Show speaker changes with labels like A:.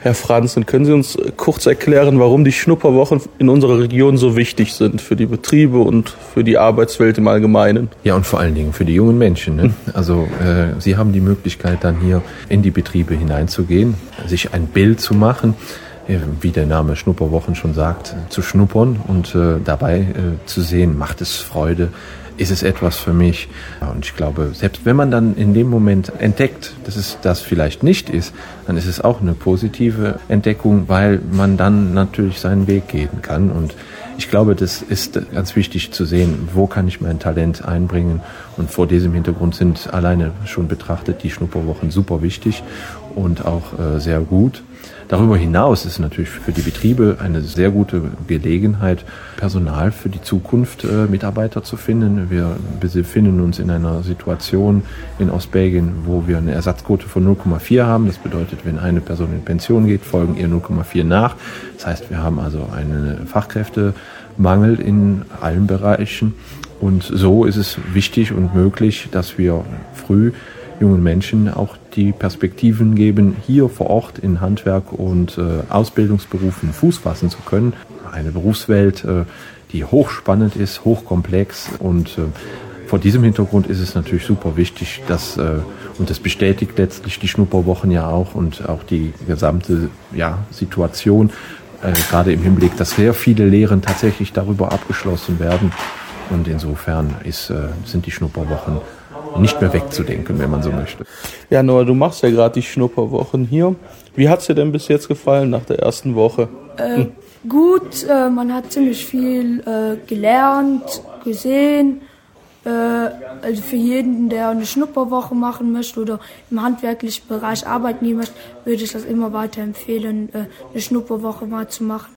A: Herr Franzen, können Sie uns kurz erklären, warum die Schnupperwochen in unserer Region so wichtig sind für die Betriebe und für die Arbeitswelt im Allgemeinen?
B: Ja, und vor allen Dingen für die jungen Menschen. Ne? Also sie haben die Möglichkeit, dann hier in die Betriebe hineinzugehen, sich ein Bild zu machen, wie der Name Schnupperwochen schon sagt, zu schnuppern und dabei zu sehen, macht es Freude, ist es etwas für mich? Und ich glaube, selbst wenn man dann in dem Moment entdeckt, dass es das vielleicht nicht ist, dann ist es auch eine positive Entdeckung, weil man dann natürlich seinen Weg gehen kann. Und ich glaube, das ist ganz wichtig zu sehen, wo kann ich mein Talent einbringen. Und vor diesem Hintergrund sind alleine schon betrachtet die Schnupperwochen super wichtig und auch sehr gut. Darüber hinaus ist natürlich für die Betriebe eine sehr gute Gelegenheit, Personal für die Zukunft, Mitarbeiter zu finden. Wir befinden uns in einer Situation in Ostbelgien, wo wir eine Ersatzquote von 0,4 haben. Das bedeutet, wenn eine Person in Pension geht, folgen ihr 0,4 nach. Das heißt, wir haben also einen Fachkräftemangel in allen Bereichen. Und so ist es wichtig und möglich, dass wir früh jungen Menschen auch die Perspektiven geben, hier vor Ort in Handwerk und Ausbildungsberufen Fuß fassen zu können. Eine Berufswelt, die hochspannend ist, hochkomplex und vor diesem Hintergrund ist es natürlich super wichtig, dass, und das bestätigt letztlich die Schnupperwochen ja auch und auch die gesamte Situation, gerade im Hinblick, dass sehr viele Lehren tatsächlich darüber abgeschlossen werden. Und insofern sind die Schnupperwochen nicht mehr wegzudenken, wenn man so möchte.
A: Ja, Noah, du machst ja gerade die Schnupperwochen hier. Wie hat's dir denn bis jetzt gefallen nach der ersten Woche?
C: Gut, man hat ziemlich viel gelernt, gesehen. Also für jeden, der eine Schnupperwoche machen möchte oder im handwerklichen Bereich arbeiten möchte, würde ich das immer weiterempfehlen, eine Schnupperwoche mal zu machen.